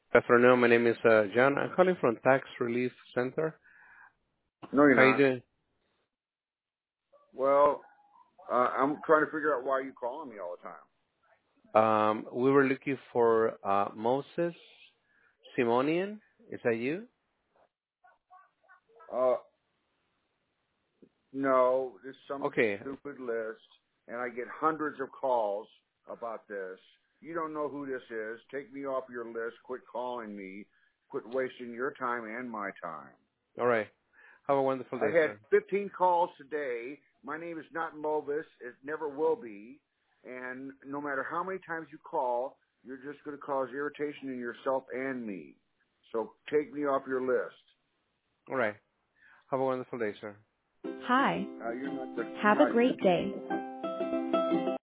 Good afternoon. My name is John. I'm calling from Tax Relief Center. No, you're How you not. doing? Well, I'm trying to figure out why you calling me all the time. We were looking for Moses Simonian. Is that you? Uh, no, this is some Okay. stupid list, and I get hundreds of calls about this. You don't know who this is. Take me off your list. Quit calling me. Quit wasting your time and my time. All right. Have a wonderful I day, had sir. 15 calls today. My name is not Movis. It never will be. And no matter how many times you call, you're just going to cause irritation in yourself and me. So take me off your list. All right. Have a wonderful day, sir. Hi. You're not Have a great the day.